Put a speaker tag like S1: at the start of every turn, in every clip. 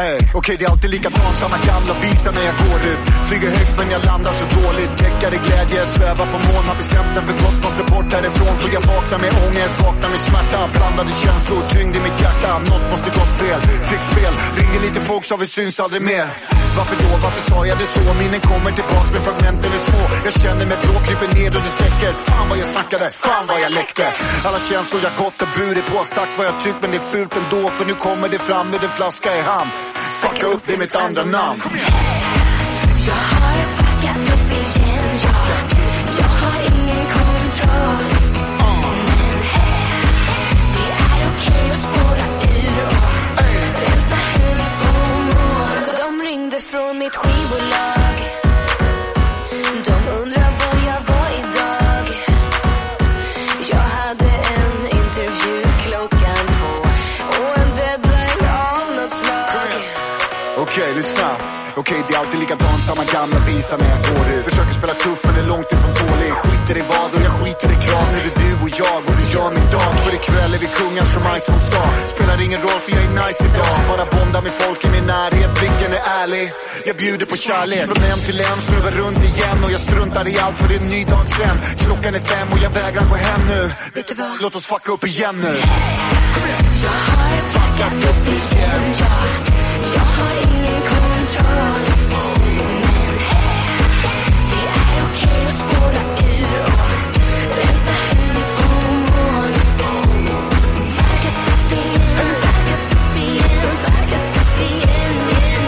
S1: Okej, det är alltid likadant, samma gamla visa när jag går ut. Flyger högt men jag landar så dåligt. Däckar i glädje, svävar på moln. Har bestämt den för gott, måste bort härifrån. För jag vaknar med ångest, vaknar med smärta. Blandade känslor, tyngd i mitt hjärta. Något måste gått fel, fick spel. Ringer lite folk så vi syns aldrig mer. Varför då, varför sa jag det så? Minnen kommer tillbaka men fragmenten är små. Jag känner mig blå, kryper ner under täcket. Fan vad jag snackade, fan vad jag läckte. Alla känslor jag gått och burit på. Sagt vad jag tyckt men det är fult ändå. För nu kommer det fram med en flaska i hand. Fucka upp, det är mitt andra namn.
S2: Jag har fuckat upp igen, jag har ingen kontroll. Men det är okej att spåra ur och rensa huvudet på mål. De ringde från mitt skivbolag. De undrar var jag var idag. Jag hade en intervju klockan 2 och en deadline av något slag.
S1: Okej, lyssna. Okej, det är alltid likadant, samma gamla visa när jag går ut. Försöker spela tuff men är långt ifrån dålig. Skiter i vad och jag skiter i krav. Nu är det du och jag och det gör min dag. För ikväll är vi kungar som Ison sa. Spelar ingen roll för jag är nice idag. Bara bonda med folk i min närhet, blicken är ärlig. Jag bjuder på kärlek. Från en till en, snurrar runt igen. Och jag struntar i allt för det är en ny dag sen. Klockan är 5 och jag vägrar gå hem nu. Vet du vad? Låt oss fucka upp igen nu.
S2: Jag har fuckat upp igen, jag har ingen kontroll. Men det är okej att spåra ur och rensa huvudet på mål. Vägat upp igen, vägat upp igen, vägat upp igen,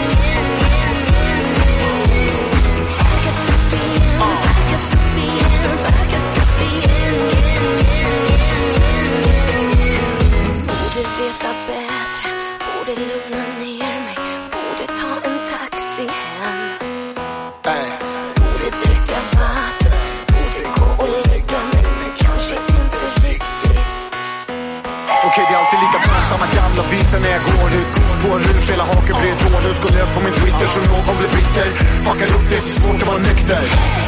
S2: vägat upp igen, vägat upp igen, vägat upp igen. Borde veta bättre, borde lugna ner mig. Borde ta en taxi hem. Borde dricka vatten. Borde gå och lägga mig. Men kanske inte riktigt.
S1: Okej, det är alltid likadant, samma gamla visa när jag går ut. Spår ur, hela haken blir ett hål. Ska löp på min Twitter så någon blir bitter. Fuckar upp, det är så svårt att vara nykter.